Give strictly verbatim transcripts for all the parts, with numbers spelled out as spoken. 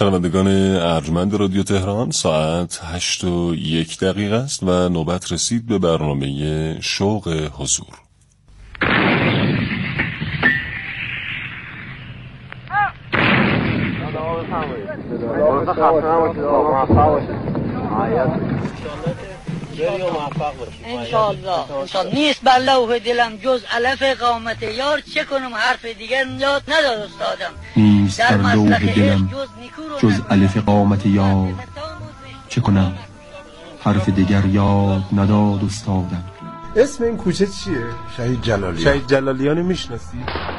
شنوندگان ارجمند رادیو تهران، ساعت هشت و یک دقیقه است و نوبت رسید به برنامه شوق حضور. انشالله انشالله نیست بر لوح دلم جز الف قامت یار، چه کنم حرف دیگر یاد نداد استادم. نیست بر لوح دلم جز الف قامت یار، چه کنم حرف دیگر یاد نداد استادم. اسم این کوچه چیه؟ شهید جلالیان. شهید جلالیان میشناسی؟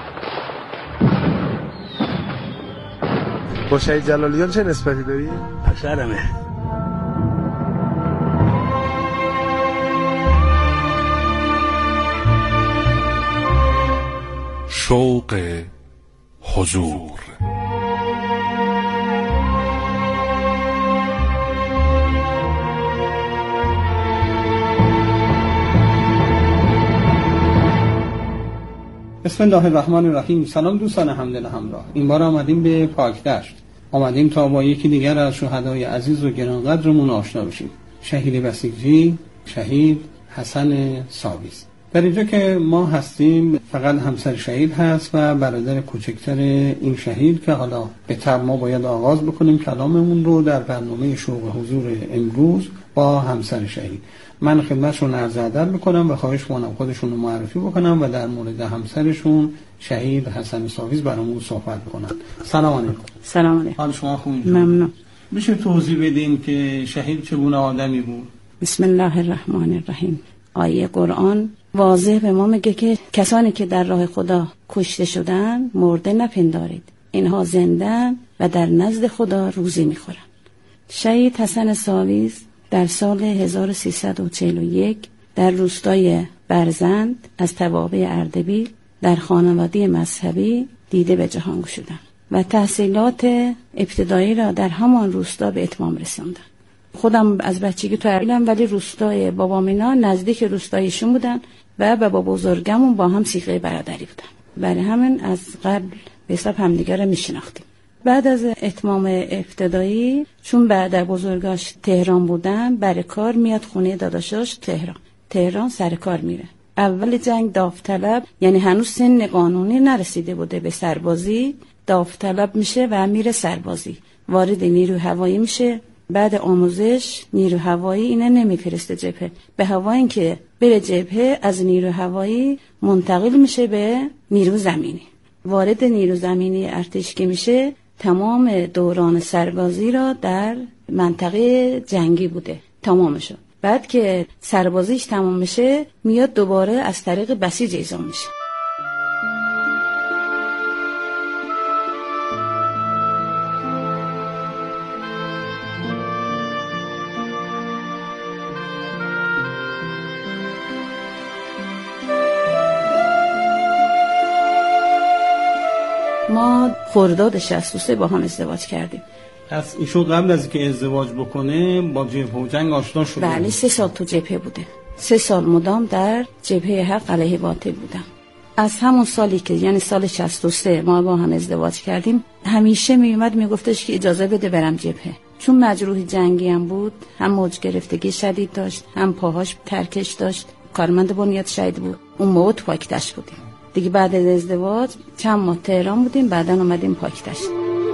با شهید جلالیان چه نسبتی داری؟ پسرمه. شوق حضور. بسم الله الرحمن الرحیم. سلام دوستان همدل همراه. این بار آمدیم به پاکدشت. آمدیم تا با یکی دیگر از شهدای عزیز و گرانقدرمون آشنا بشیم. شهید بسیجی، شهید حسن ساویز. در اینجا که ما هستیم فقط همسر شهید هست و برادر کوچکتر این شهید که حالا به طب ما باید آغاز بکنیم کلاممون رو در برنامه شوق حضور امروز با همسر شهید. من خدمتشون عرض ادب میکنم و خواهش میکنم خودشون رو معرفی بکنم و در مورد همسرشون شهید حسن ساویز برامون صحبت بکنن. سلام علیکم. سلام علیکم. حال شما خوبه؟ ممنون. میشه توضیح بدین که شهید چگونه آدمی بود؟ بسم الله الرحمن الرحیم. آیه قرآن واضح به ما میگه که کسانی که در راه خدا کشته شدن مرده نپندارید، اینها زندن و در نزد خدا روزی میخورن. شهید حسن ساویز در سال هزار و سیصد و چهل و یک در روستای برزند از توابع اردبیل در خانواده مذهبی دیده به جهان گشودند و تحصیلات ابتدایی را در همان روستا به اتمام رساندند. خودم از بچگی تو اردبیلم، ولی روستای بابام اینا نزدیک روستایشون بودن و با بزرگمون با هم سیغه برادری بودن. برای همین از قبل به حساب همدیگه رو میشناختیم. بعد از اتمام ابتدایی چون بعد بزرگاش تهران بودن برای کار میاد خونه داداشاش تهران. تهران سر کار میره. اول جنگ داوطلب، یعنی هنوز سن قانونی نرسیده بوده به سربازی، داوطلب میشه و میره سربازی. وارد نیروی هوایی میشه. بعد آموزش نیرو هوایی اینه نمیفرسته جبهه، به هوا اینکه بره جبهه از نیرو هوایی منتقل میشه به نیرو زمینی. وارد نیرو زمینی ارتش که میشه تمام دوران سربازی را در منطقه جنگی بوده تمام شد. بعد که سربازیش تمام میشه میاد دوباره از طریق بسیج اعزام میشه. ما خرداد شصت و سه با هم ازدواج کردیم. پس ایشون قبل از که ازدواج بکنه با جبهه و جنگ آشنا شده؟ بله، سه سال تو جبهه بوده. سه سال مدام در جبهه حق علیه باطل بودم. از همون سالی که یعنی سال شصت و سه ما با هم ازدواج کردیم همیشه میومد میگفتش که اجازه بده برم جبهه، چون مجروح جنگی هم بود، هم موج گرفتگی شدید داشت، هم پاهاش ترکش داشت، کارمند بنیاد شهید بود. اون موقع تو پاکدشت بودیم دیگه. بعد از ازدواج چند ماه تهران بودیم، بعدن اومدیم پاکدشت.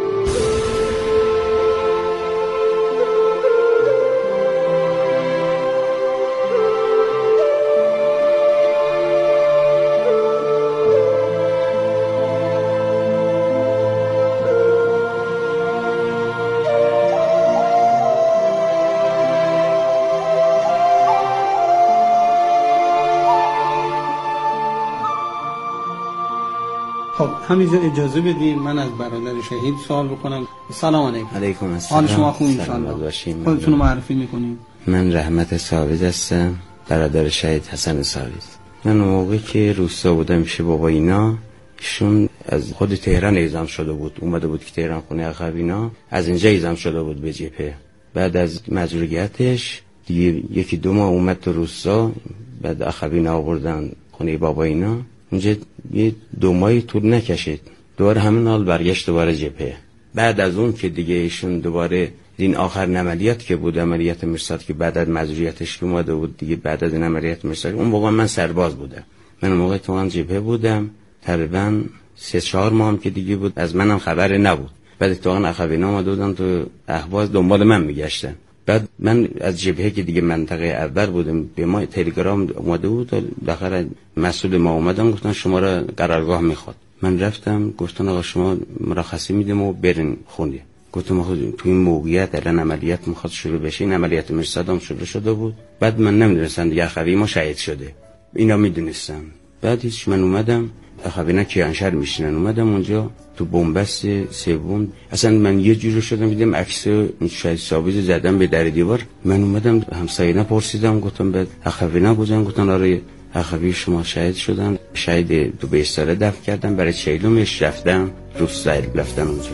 خب همینجا اجازه بدید من از برادر شهید سوال بکنم. سلام علیکم. علیکم السلام. حال شما خوب انشالله؟ خودتون رو معرفی میکنید؟ من رحمت ساویز هستم، برادر شهید حسن ساویز. من موقعی که روستا بودم پیش بابا اینا، ایشون از خود تهران اعزام شده بود، اومده بود که تهران خونه عقب اینا، از اینجا اعزام شده بود به جبهه. بعد از مجروحیتش دیگه یکی دو ماه اومد تو روستا، بعد عقب اینا آوردن خونه بابا اینا. اونجا یه دو ماهی طول نکشید دوباره همین حال برگشت دوباره جبهه. بعد از اون که دیگه ایشون دوباره این آخر عملیات که بود، عملیات مرصاد که بعد از معذوریتش که اومده بود دیگه، بعد از این عملیات مرصاد، اون موقع من سرباز بودم. من اون موقع تو آن جبهه بودم، تقریبا سه چهار ماه هم که دیگه بود، از منم خبر نبود. بعد تو آن اخوینا اومده بودن تو اهواز دنبال من میگشتن. بعد من از جبهه که دیگه منطقه اول بودم، به ما تلگرام اومده بود، داخل مسئول ما اومدن گفتن شما را قرارگاه میخواد. من رفتم گفتن آقا شما مرخصی میدیم و برین خونه. گفتم آقا تو این موقعیت الان عملیات میخواد شروع بشه، این عملیات مرصاد هم شروع شده بود. بعد من نمیدونستم دیگه اخوی ما شهید شده، اینا میدونستم. بعد هیچ من اومدم اخوینا کیانشهر میشینن، اومدم اونجا تو بنبست سوم، اصلا من یه جوری شدم دیدم عکس این شهید ثابت زدم به در دیوار. من اومدم همسایه‌نا پرسیدم، گفتم بعد اخوینا بودن، گفتن آره اخوی شما شهید شدن، شهید تو بیستاره دفن کردن، برای چهلمش رفتم روستا رفتن اونجا.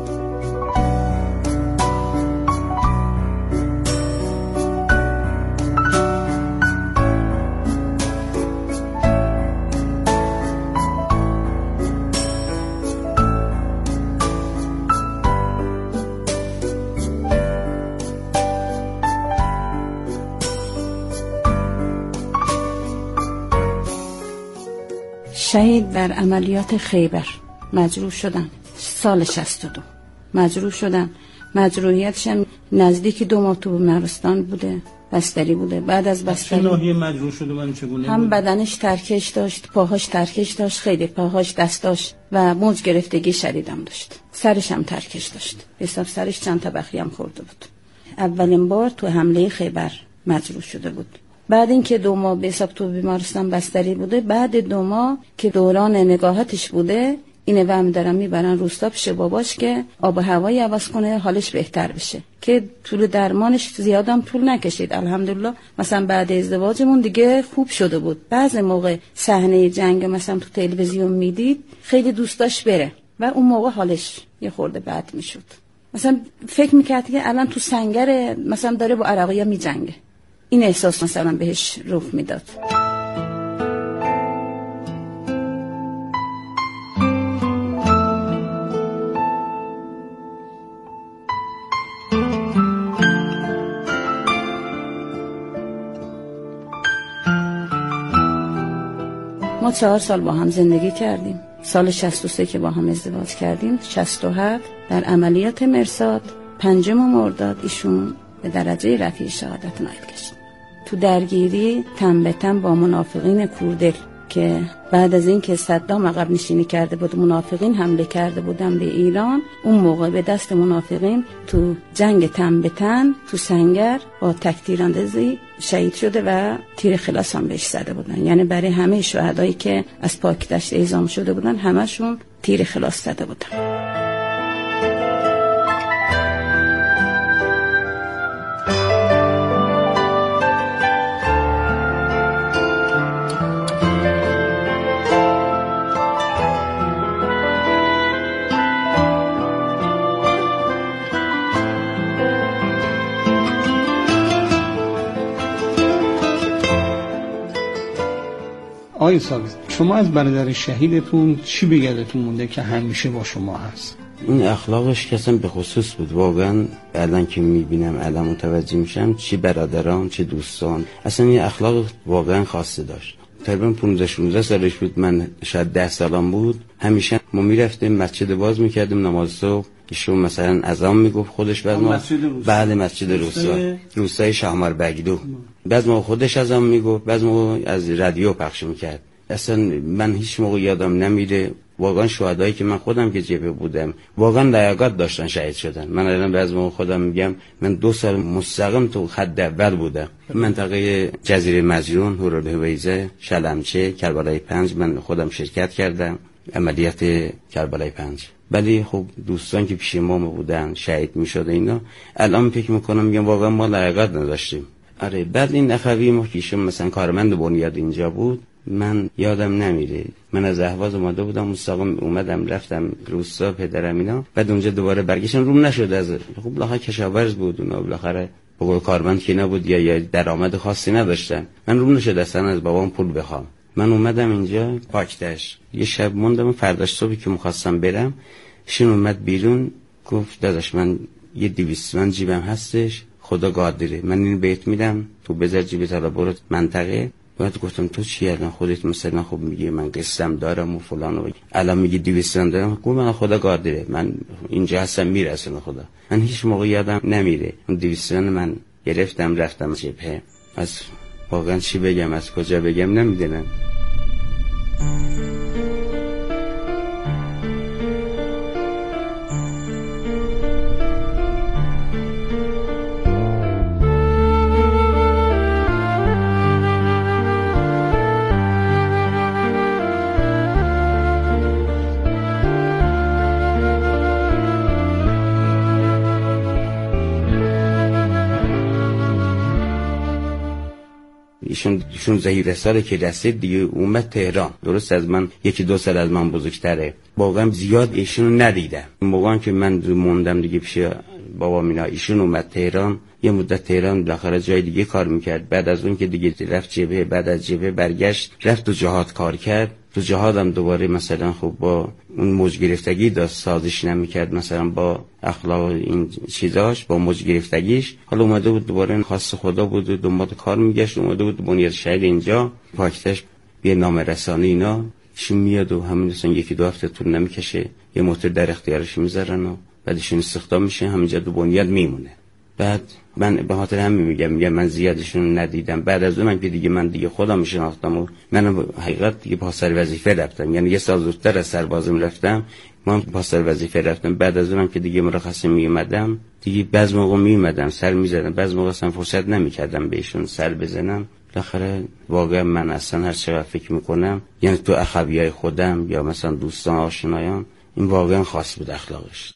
شهید در عملیات خیبر مجروح شدن سال شصت و دو مجروح شدن. مجروحیتش هم نزدیک دو ماه تو بیمارستان بوده، بستری بوده. بعد از بستری ناحیه مجروح شده من چگونه هم بود؟ بدنش ترکش داشت، پاهاش ترکش داشت، خیلی پاهاش دستاش و موج گرفتگی شدیدم داشت. سرش هم ترکش داشت، حساب سرش چند تا بخیه هم خورده بود. اولین بار تو حمله خیبر مجروح شده بود. بعد اینکه دو ماه به حساب تو بیمارستان بستری بوده، بعد دو ماه که دوران نگاهتش بوده، اینه وهم دارن میبرن روستا پیش باباش که آب و هوایی عوض کنه، حالش بهتر بشه. که طول درمانش زیادم طول نکشید الحمدلله. مثلا بعد ازدواجمون دیگه خوب شده بود. بعضی موقع صحنه جنگ مثلا تو تلویزیون میدید، خیلی دوست داشت بره و اون موقع حالش یه خورده بد میشد. مثلا فکر میکرد که الان تو سنگر مثلا داره با عراقی‌ها میجنگه. این احساس مثلا بهش رخ میداد. ما چهار سال با هم زندگی کردیم. سال شصت و سه که با هم ازدواج کردیم، شصت و هفت در عملیات مرصاد پنجم مرداد ایشون به درجه رفیع شهادت نایل گشت. تو درگیری تن به تن با منافقین کوردل که بعد از این که صدام عقب نشینی کرده بود، منافقین حمله کرده بودن به ایران، اون موقع به دست منافقین تو جنگ تن به تن تو سنگر با تکتیراندازی شهید شده و تیر خلاص هم بهش زده بودن. یعنی برای همه شهدایی که از پاکدشت اعزام شده بودن همشون تیر خلاص زده بودن. آقای ثابت، شما از برادر شهیدتون چی به یادتون مونده که همیشه با شما هست؟ این اخلاقش کسان به خصوص بود. واقعا الان که میبینم الان متوجه میشم چی برادران چه دوستان، اصلا این اخلاق واقعا خاصه داشت. تقریبا پانزده شانزده سالش بود، من شاید ده سالم بود. همیشه ما میرفتیم مسجد باز میکردیم نماز صبح، ایشون مثلا اذان میگفت خودش، بعد ما بعد مسجد روستا روستای شهمر بگدو، بعد ما خودش اذان میگفت، بعد ما از رادیو پخش میکرد. اصلا من هیچ موقع یادم نمیره. واقعا شهدایی که من خودم که جبهه بودم واقعا لیاقت داشتن شهید شدن. من الان بعضی موقع خودم میگم من دو سال مستقیم تو خط اول بودم. منطقه جزیره مجنون، هورالحویزه، شلمچه، کربلای پنج من خودم شرکت کردم عملیات کربلای پنج. ولی خب دوستان که پیش ما بودن شهید میشد اینا، الان فکر میکنم میگم واقعا ما لیاقت نداشتیم. آره بعد این اخوی ما که مثلا کارمند بنیاد اینجا بود، من یادم نمیره. من از اهواز اومده بودم مستقیم اومدم رفتم روستا پدرم اینا، بعد اونجا دوباره برگشتم روم نشد. از خب بالاخره کشاورز بود اونا، بالاخره بقول کارمند که نبود یا یا درآمد خاصی نداشتن. من روم نشد اصلا از بابام پول بخوام. من اومدم اینجا پاکدشت، یه شب موندم. فرداش صبحی که می‌خواستم برم، شون اومد بیرون گفت داداش من یه دویست من جیبم هستش، خدا قادره، من این بهت میدم، تو بذار جیبت، حالا برو منطقه. بعد گفتم تو چی الان خودت مثلا خب میگی من قسم دارم و فلان و الان میگی دویست دارم. گفتم من خدا قادره، من اینجا هستم میرسونه خدا. من هیچ موقع یادم نمیره اون دویست من گرفتم رفتم جبهه. از واقعا چی بگم، از کجا بگم نمیدونم. ایشون شانزده ساله که رسید دیگه اومد تهران. درست از من یکی دو سال از من بزرگتره. واقعا زیاد ایشونو ندیدم. موقعی که من موندم دیگه پیش بابا مینا، ایشون اومد تهران، یه مدت تهران بالاخره جای دیگه کار میکرد. بعد از اون که دیگه رفت جبهه، بعد از جبهه برگشت رفت تو جهاد کار کرد. تو جهاد هم دوباره مثلا خب با اون موج گرفتگی داشت، سازش نمیکرد مثلا با اخلاق این چیزاش، با موج گرفتگیش. حالا اومده بود دوباره خاص خدا بود و دنبال کار میگشت، اومده بود بنیاد شهید اینجا پاکتش بیا نامه رسانی اینا ایشون میاد و همین مثلا یکی دو هفته طول نمیکشه یه موتور در اختیارش میذارن و بعدشون استخدام میشه، همینجا تو بنیاد میمونه. بعد من به خاطر همین میگم میگم من زیادشون ندیدم. بعد از اون که دیگه من دیگه خودم شناختم و من حقیقت دیگه پاسر وظیفه رفتم، یعنی یه سال زودتر از سربازم رفتم، من پاسر وظیفه رفتم. بعد از اونم که دیگه مرخصی میومدم دیگه بعض موقع میومدم سر میزدم، بعض موقع اصلا فرصت نمیکردم بهشون سر بزنم. بالاخره واقعا من اصلا هر چقدر فکر میکنم یعنی تو اخویای خودم یا مثلا دوستان آشنایان این واقعا خاص بود اخلاقش.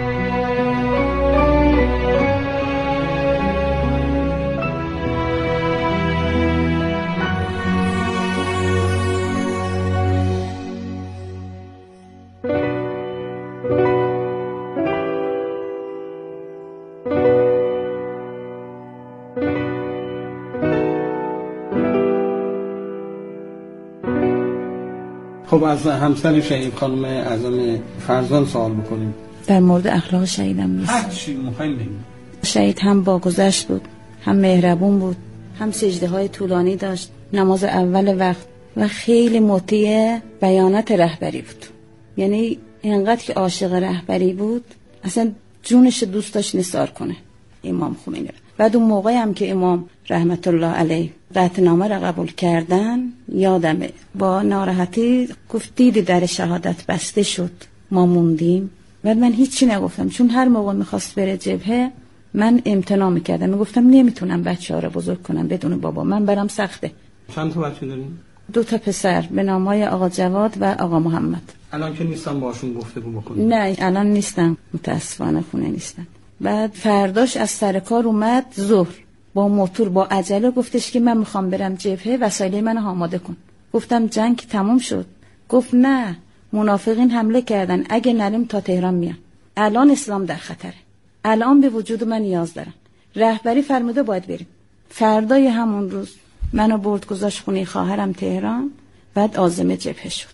خب از همسر شهید خانم اعظم فرزان سوال بکنیم در مورد اخلاق شهیدم نیست. هر چی مهم بگیم. شهید هم با گذشت بود، هم مهربون بود، هم سجده های طولانی داشت، نماز اول وقت و خیلی مطیع بیانات رهبری بود. یعنی اینقدر که عاشق رهبری بود اصلا جونش دوست داشت نثار کنه امام خمینی. بعد اون موقعی هم که امام رحمت الله علیه قطعنامه را قبول کردن یادمه با ناراحتی گفت دیدی در شهادت بسته شد ما موندیم. بعد من هیچی نگفتم چون هر موقع میخواست بره جبهه من امتناع میکردم، میگفتم نمیتونم بچه ها را بزرگ کنم بدون بابا، من برم سخته. چند تا بچه داریم؟ دو تا پسر به نامهای آقا جواد و آقا محمد. الان که نیستم باشون گفتگو بکنیم؟ نه الان نیستم، متاسفانه خونه نیستم. بعد فرداش از سر کار اومد ظهر با موتور با عجله گفتش که من میخوام برم جبهه وسایل منو آماده کن. گفتم جنگ تموم شد. گفت نه منافقین حمله کردن، اگه نریم تا تهران میان، الان اسلام در خطره، الان به وجود من نیاز دارن، رهبری فرموده باید بریم. فردای همون روز منو برد گذاشت خونه خواهرم تهران. بعد عازم جبهه شد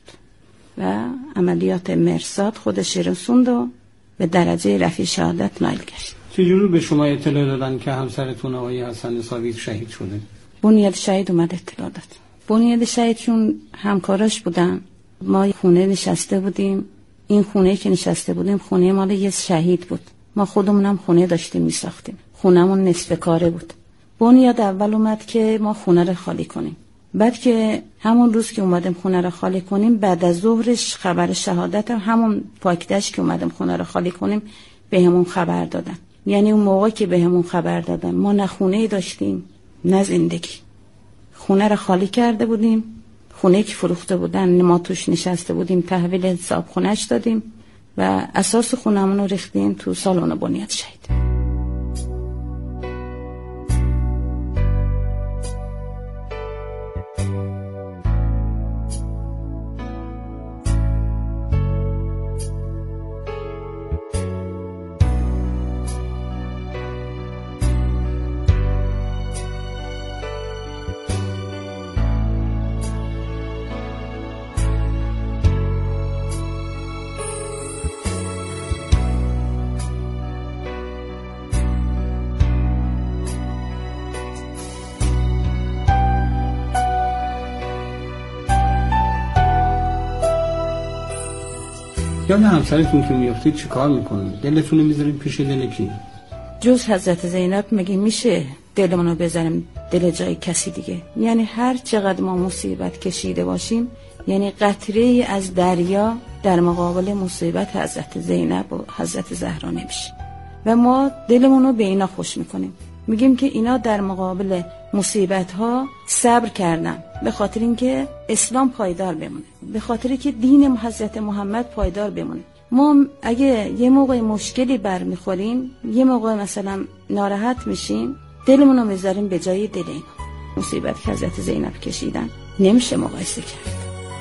و عملیات مرصاد خودش رسوند و به درجه رفیع شهادت نایل گشت. چجوری به شما اطلاع دادن که همسرتون آقای حسن ثابت شهید شده؟ بنیاد شهید اومد اطلاع داد. بنیاد شهید چون همکاراش بودن، ما خونه نشسته بودیم، این خونه که نشسته بودیم خونه مال یه شهید بود، ما خودمونم خونه داشتیم میساختیم، خونمون نصف کاره بود. بنیاد اول اومد که ما خونه رو خالی کنیم. بعد که همون روز که اومدیم خونه رو خالی کنیم بعد از ظهرش خبر شهادت همون پاکدشت که اومدیم خونه رو خالی کنیم به همون خبر دادن. یعنی اون موقع که به همون خبر دادن ما نه خونه داشتیم نه زندگی، خونه رو خالی کرده بودیم، خونه که فروخته بودن ما توش نشسته بودیم تحویل حساب خونهش دادیم و اساس خونمون رو ریختیم تو سالن بنیاد شهید. یاد همسرتون که میافتید چی کار میکنید؟ دلتون رو میذارید پیش دل کی؟ جز حضرت زینب مگه میشه دلمونو بذاریم دل جای کسی دیگه؟ یعنی هر چقدر ما مصیبت کشیده باشیم، یعنی قطره از دریا در مقابل مصیبت حضرت زینب و حضرت زهرا نمیشه. و ما دلمونو به اینا خوش میکنیم، میگیم که اینا در مقابل مصیبت ها صبر کردن به خاطر اینکه اسلام پایدار بمونه، به خاطر که دین حضرت محمد پایدار بمونه. ما اگه یه موقع مشکلی برمیخوریم، یه موقع مثلا ناراحت میشیم، دلمونو میذاریم به جای دل اینا. مصیبت که حضرت زینب کشیدن نمیشه مقایسه کرد.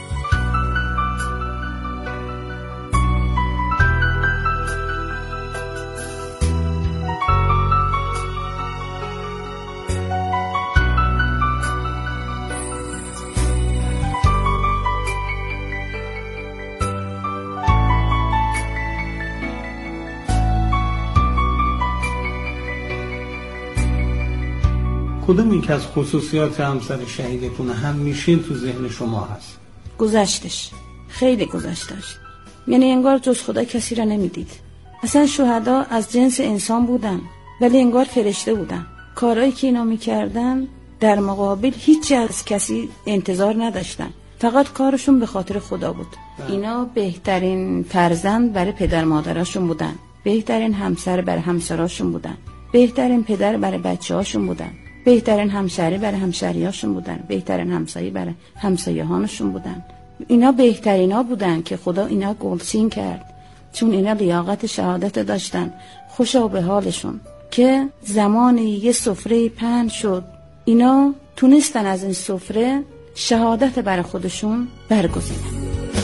کدوم یک از خصوصیات همسر شهیدتون همیشه تو ذهن شما هست؟ گذشتش، خیلی گذشتش. یعنی انگار جز خدا کسی را نمیدید. اصلا شهدا از جنس انسان بودن ولی انگار فرشته بودن. کارهایی که اینا میکردن در مقابل هیچ از کسی انتظار نداشتن، فقط کارشون به خاطر خدا بود. اینا بهترین فرزند برای پدر مادراشون بودن، بهترین همسر برای همسراشون بودن، بهترین پدر برای بچه‌هاشون بودن، بهترین همشهری برای همشهریاشون بودن، بهترین همسایه برای همسایه‌هاشون بودن. اینا بهترینا بودن که خدا اینا گلچین کرد، چون اینا لیاقت شهادت داشتن. خوشا به حالشون که زمانی یه سفره پهن شد، اینا تونستن از این سفره شهادت برای خودشون برگزینن.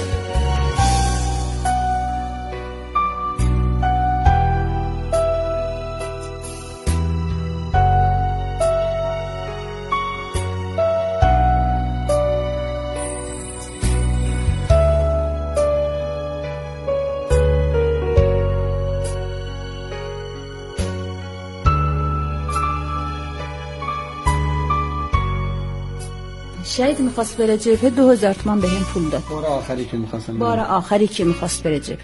شهید میخواست بره جبهه، دو هزار تومان به هم پول داد. بار آخری که میخواستم بار آخری که میخواست بره جبهه.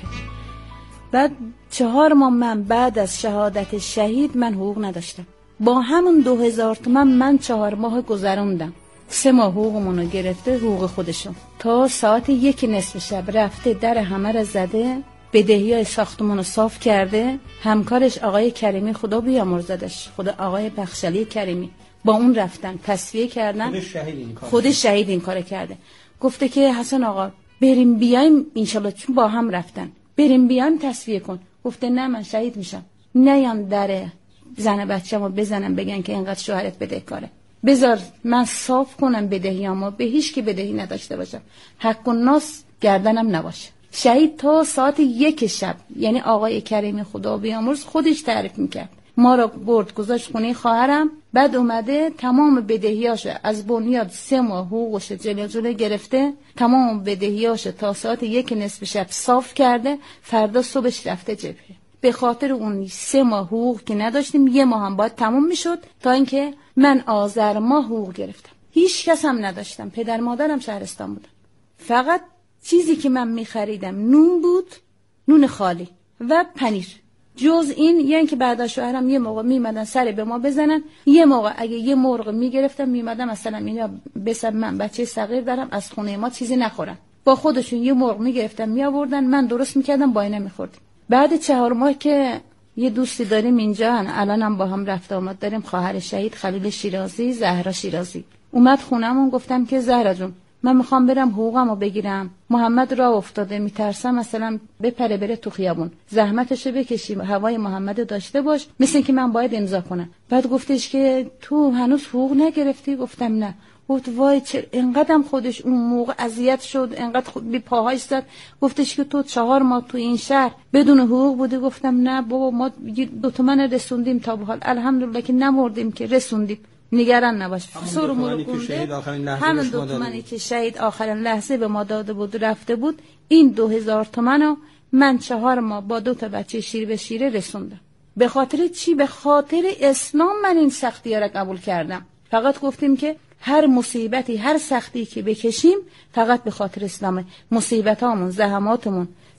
بعد چهار ماه من بعد از شهادت شهید من حقوق نداشتم. با همون دو هزار تومان من چهار ماه گذروندم. سه ماه حقوقمونو گرفته، حقوق خودشون. تا ساعت یک نصف شب رفته در همه را زده، بدهیای ساختمونو صاف کرده. همکارش آقای کریمی، خدا بیامرزدش، خدا آقای بخشلی کریمی، با اون رفتن تصفیه کردن. خودش شهید این کار خودش شهید این کار کرده. گفته که حسن آقا بریم بیایم انشالله، چون با هم رفتن، بریم بیایم تصفیه کن. گفته نه من شهید میشم، نیان در زن بچه‌مو بزنم بگن که اینقدر شوهرت بدهکاره، بذار من صاف کنم بدهیامو، به هیچ کی بدهی نداشته باشم، حق الناس گردنم نباشه. شهید تا ساعت یک شب، یعنی آقای کریمی خدا بیامرز خودش تعریف میکرد، ما رو برد گذاشت خونه خواهرم، بعد اومده تمام بدهیاشو از بنیاد سه ماه حقوقش جلو جلو گرفته، تمام بدهیاشو تا ساعت یک نصف شب صاف کرده، فردا صبحش رفته جبهه. به خاطر اون سه ماه حقوق که نداشتیم، یه ماه هم باید تمام میشد، تا اینکه من آذر ماه حقوق گرفتم. هیچ کس هم نداشتم، پدر مادرم شهرستان بودن، فقط چیزی که من میخریدم نون بود، نون خالی و پنیر. جز این یعنی که بعدا شوهرم یه موقع میمدن سر به ما بزنن، یه موقع اگه یه مرغ میگرفتم میمدم مثلا اینا بسب من بچه صغیر دارم از خونه ما چیزی نخورن، با خودشون یه مرغ میگرفتن میآوردن، من درست میکردم با اینا میخوردیم. بعد چهار ماه که یه دوستی داریم اینجا، الانم با هم رفت آمد داریم، خواهر شهید خلیل شیرازی، زهرا شیرازی، اومد خونمون. گفتم که زهرا جون من میخوام برم حقوقمو بگیرم، محمد راه افتاده، میترسم مثلا بپره بره تو خیابون، زحمتشو بکشیم، هوای محمد داشته باش، مثل که من باید امضا کنم. بعد گفتش که تو هنوز حقوق نگرفتی؟ گفتم نه. گفت وای چه انقدرم خودش اون موقع اذیت شد، انقدر خود بی پاهاش زد. گفتش که تو چهار ماه تو این شهر بدون حقوق بودی؟ گفتم نه بابا، ما دو تومن رسوندیم تا به حال، الحمدلله که نمردیم که رسوندیم، نگران نباش. سرمو رو گونده، همون دو تومنی که شهید آخرین لحظه به ما داده بود رفته بود، این دو هزار تومنو من چهار ماه با دو تا بچه شیر به شیره رسوندم. به خاطر چی؟ به خاطر اسلام من این سختی ها را قبول کردم. فقط گفتیم که هر مصیبتی، هر سختی که بکشیم فقط به خاطر اسلامه. مصیبتامون، زحماتمون،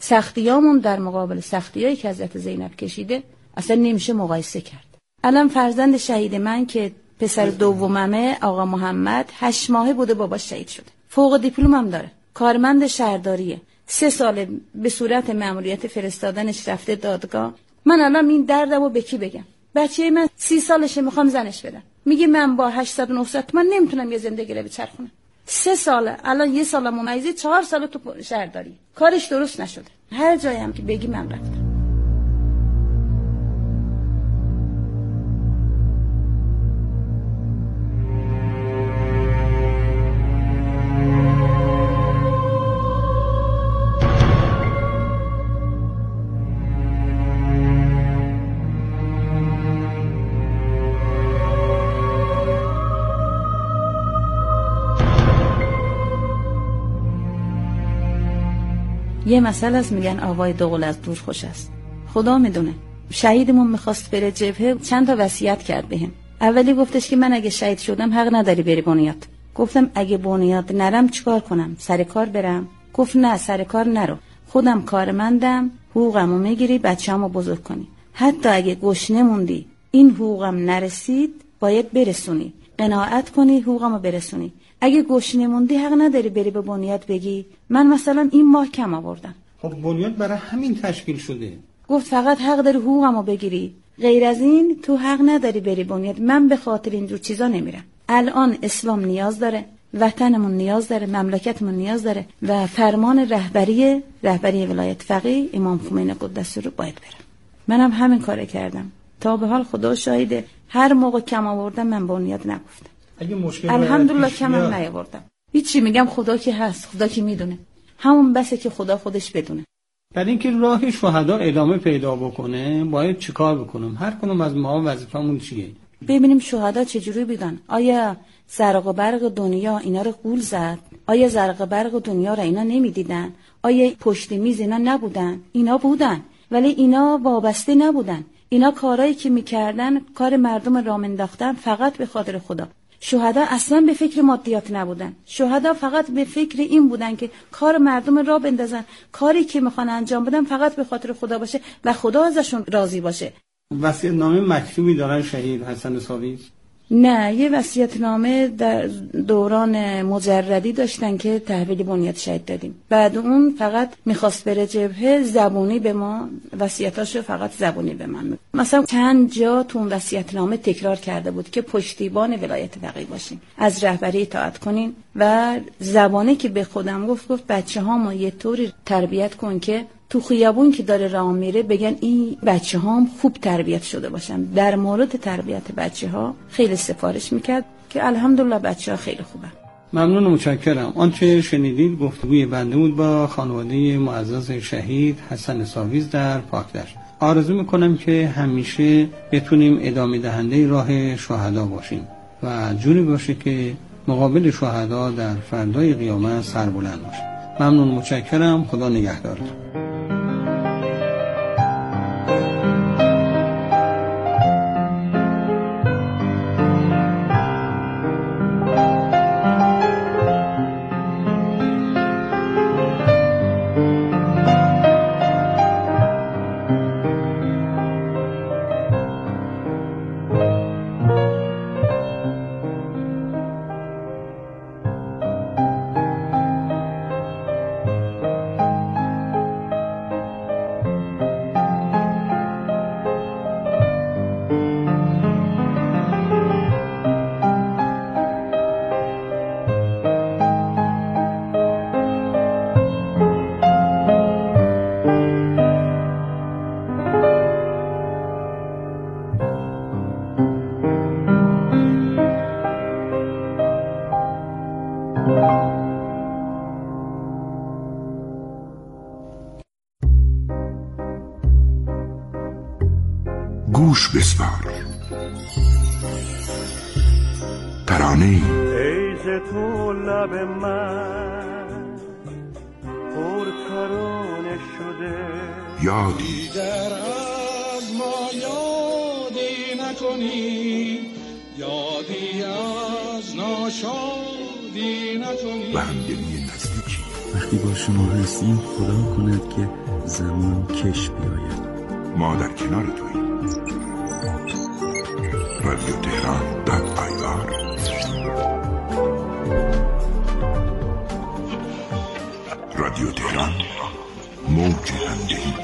سختیامون در مقابل سختیایی که حضرت زینب کشیده اصلا نمیشه مقایسه کرد. الان فرزند شهید من که پسر دوممه، آقا محمد، هشت ماهه بوده باباش شهید شده. فوق دیپلم هم داره. کارمند شهرداریه. سه سال به صورت مأموریت فرستادنش رفته دادگاه. من الان این دردمو به کی بگم؟ بچه من سی سالشه میخوام زنش بدم. میگه من با هشتصد و نهصد تومان نمیتونم یه زندگی رو بچرخونم. سه ساله، الان یه سال ممیزه، چهار سال تو شهرداری. کارش درست نشده. هر جایی هم که بگی من رفتم. یه مسئله است، میگن آوای دوغل از دور خوش است. خدا میدونه. شهیدمون میخواست بره جبهه، چند تا وصیت کرد بهم. اولی گفتش که من اگه شهید شدم حق نداری بری بنیاد. گفتم اگه بنیاد نرم چیکار کنم؟ سر کار برم؟ گفت نه، سر کار نرو. خودم کارمندم، حقوقمو میگیری، بچه‌مو بزرگ کنی. حتی اگه گشنه موندی، این حقوقم نرسید، باید برسونی. قناعت کنی، حقوقمو برسونی. اگه گشنه موندی حق نداری بری به بنیاد بگی من مثلا این ماه کم آوردم. خب بنیاد برای همین تشکیل شده. گفت فقط حق داری حقوقمو بگیری، غیر از این تو حق نداری بری بنیاد. من به خاطر اینجور چیزا نمیرم. الان اسلام نیاز داره، وطنمون نیاز داره، مملکتمون نیاز داره و فرمان رهبری رهبری ولایت فقیه امام خمینی قدس رو باید برم. منم همین کارو کردم. تا به حال خدا شاهده هر موقع کم آوردم من بنیاد نگفتم. اگه مشکل الحمدلله کمم نیاوردم. هیچی، میگم خدا که هست، خدا که میدونه. همون بسه که خدا خودش بدونه. برای اینکه راه شهدا ادامه پیدا بکنه باید چیکار بکنم؟ هر کدوم از ما وظیفمون چیه؟ ببینیم شهدا چجوری بودن. آیا زرق و برق دنیا اینا رو غول زد؟ آیا زرق و برق دنیا رو اینا نمیدیدن؟ آیا پشت میز اینا نبودن؟ اینا بودن، ولی اینا وابسته نبودن. اینا کارایی که میکردن کار مردم را انداختن فقط به خاطر خدا. شهدا اصلا به فکر مادیات نبودن. شهدا فقط به فکر این بودن که کار مردم را بندازن، کاری که میخوان انجام بدن فقط به خاطر خدا باشه و خدا ازشون راضی باشه. وصیت‌نامه مکتوبی دارن شهید حسن ساویز؟ نه، یه وصیت‌نامه در دوران مجردی داشتن که تحویل بنیاد شهید دادیم. بعد اون فقط میخواست بره جبهه، زبونی به ما وصیتاشو فقط زبونی به من. مثلا چند جا تو اون وصیت‌نامه تکرار کرده بود که پشتیبان ولایت فقیه باشین، از رهبری اطاعت کنین و زبانی که به خودم گفت گفت بچه‌هامو یه طوری تربیت کن که تو خیابون که داره راه میره بگن این بچه هام خوب تربیت شده باشن. در مورد تربیت بچه ها خیلی سفارش میکرد که الحمدلله بچه ها خیلی خوبه. ممنون و متشکرم. آنچه شنیدید گفتگوی بنده بود با خانواده معزز شهید حسن ساویز در پاکدشت. آرزو میکنم که همیشه بتونیم ادامه دهنده راه شهدا باشیم و جوری باشه که مقابل شهدا در فردای قیامت سربلند باشیم. ممنون، متشکرم. خدا نگهدارتون. گوش بسپار ترانه ای ایز تو لب من پر ترانه شده یادی در از ما یادی نکنی یادی از ناشادی نکنی و همدلی نزدیکی. وقتی با شما هستیم خدا کند که زمین کش بیاید. ما در کنار توییم. رادیو تهران دات آی آر. رادیو تهران، موج زندگی.